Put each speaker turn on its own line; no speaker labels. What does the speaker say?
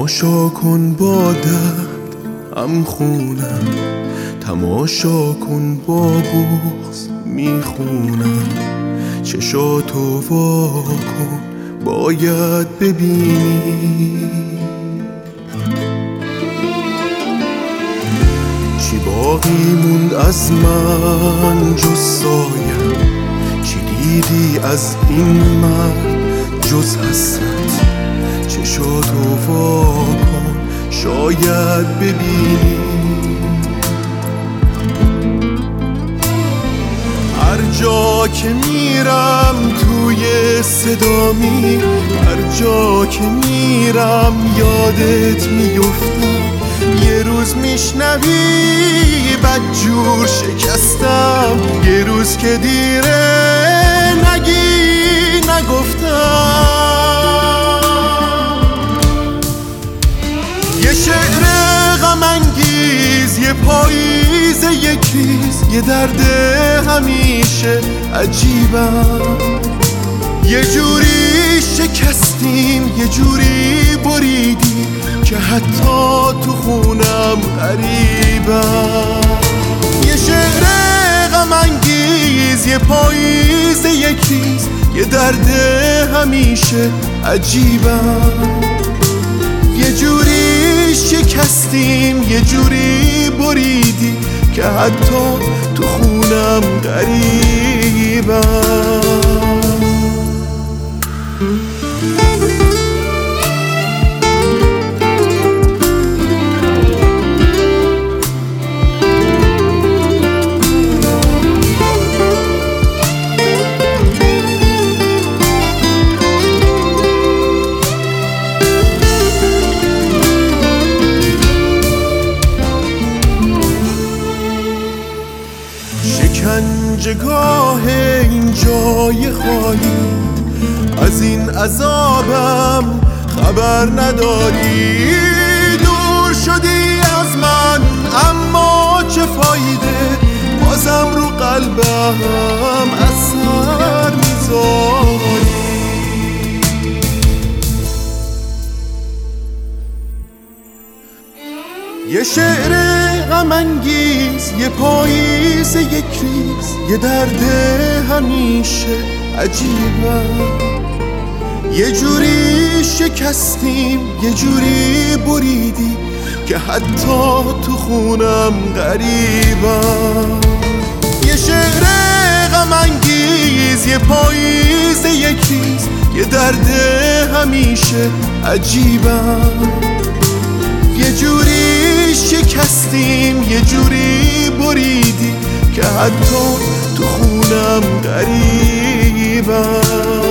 تماشا کن با درد هم خونم، تماشا کن با بغض میخونم. چشاتو وا کن باید ببینی چی باقی موند از من جز سایه. چی دیدی از این مرد جز حسرت؟ چشاتو وا کن شاید ببینی. هر جا که میرم توی صدا میری، هر جا که میرم یادت میفتم. یه روز میشنوی بدجور شکستم، یه روز که دیره نگی نگفتم. یه شعر غم انگیز، یه پاییز، یک ریز، یه درد همیشه عجیبم. یه جوری شکستیم، یه جوری بریدیم که حتی تو خونم غریبم. یه شعر غم انگیز، یه پاییز، یک ریز، یه درد همیشه عجیبم. یه جوری شکستیم، یه جوری بریدیم که حتی تو خونم غریبم. شکنجهگاه این جای خالی، از این عذابم خبر نداری. دور شدی از من اما چه فایده، بازم رو قلبم اثر میذاری. یه شعر غم انگیز، یه پاییز، یک ریز، یه درد همیشه عجیبم. یه جوری شکستیم، یه جوری بریدی که حتی تو خونم غریبم. یه شعر غم انگیز، یه پاییز، یک ریز، یه درد همیشه عجیبم. یه جوری شکستیم، یه جوری بریدی که حتی تو خونم غریبم.